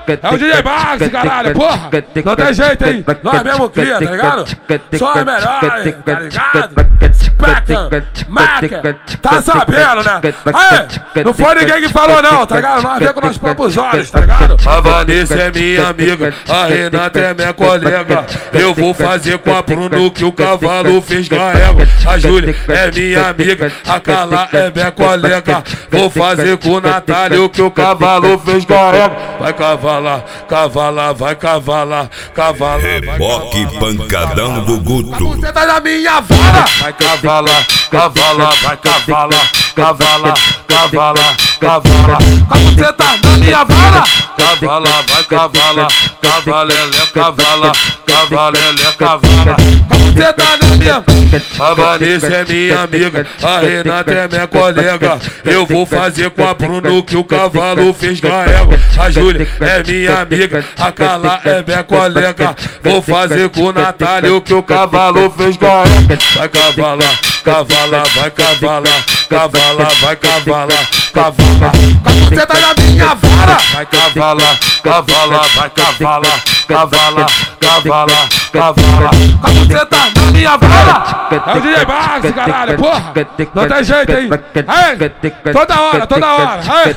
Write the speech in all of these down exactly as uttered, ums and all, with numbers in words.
É o D J Max, caralho, porra. Não tem jeito, hein? Nós mesmo cria, tá ligado? Só é melhor, tá ligado? Peca, marca, tá sabendo, né? Aí, não foi ninguém que falou não, tá ligado? Nós vemos com nossos próprios olhos, tá ligado? A Vanessa é minha amiga, a Renata é minha colega. Eu vou fazer com a Bruno que o cavalo fez carrega. A Júlia é minha amiga, a Carla é minha colega. Vou fazer com o Natália o que o cavalo fez carrega. Vai cavalar, cavalar, vai cavalar, cavalar. Reboque pancadão do Guto. Você tá na minha vara. Vai cavalar, cavalar, vai cavalar, cavalar, cavalar, cavalar. Você tá na minha vara. Cavala, vai cavala, cavalele, cavala, cavalele, cavala. Você tá na minha. A Vanessa é minha amiga, a Renata é minha colega. Eu vou fazer com a Bruno que o cavalo fez carrega. A Júlia é minha amiga, a Carla é minha colega. Vou fazer com o Natália o que o cavalo fez carrega. Vai cavalar, cavalar, vai cavalar, cavalar, vai cavalar, cavalar. Você tá na minha vara. Vai cavalar, cavalar, vai cavalar, cavalar, cavalar, cavalar. Você tá na minha vara. É o D J Max, caralho, porra. Não tem jeito, hein? Aí, toda hora, toda hora. Aí.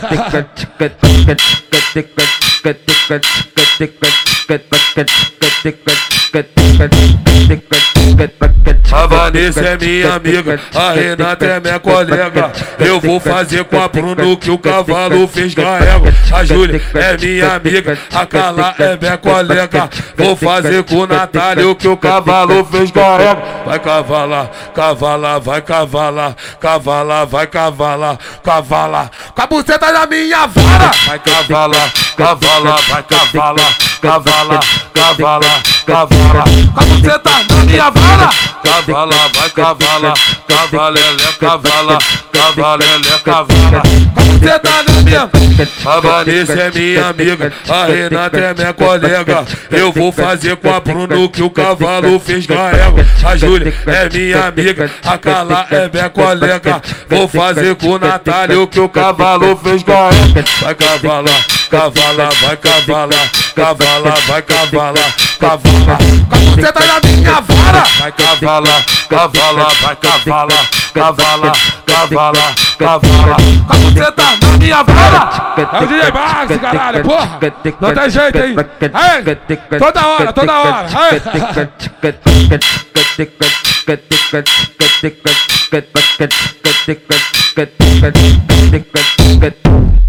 A Vanessa é minha amiga, a Renata é minha colega. Eu vou fazer com a Bruno que o cavalo fez carrega. A Júlia é minha amiga, a Carla é minha colega. Vou fazer com o Natália o que o cavalo fez carrega. Vai cavalar, cavalar, vai cavalar, cavalar, vai cavalar, cavalar. Com a buceta na minha vara. Vai cavalar, cavalar, vai cavalar, cavalar, cavalar, cavalar. Com a buceta na minha vara. Cavala, vai cavala, cavalele, cavala, cavalele, cavala. Você tá na minha. A Vanessa é minha amiga, a Renata é minha colega. Eu vou fazer com a Bruno que o cavalo fez carrega. A Júlia é minha amiga, a Carla é minha colega. Vou fazer com o Natália o que o cavalo fez carrega. Vai cavalar, cavalar, vai cavalar, cavalar, vai cavalar, cavalar. Você tá na minha vara. Vai cavalar, cavalar, vai cavalar, cavalar, cavalar, cavalar. Você tá na minha vara. É o D J Max, caralho, porra. Não tem jeito, hein? Aí, toda hora, toda hora. Aí.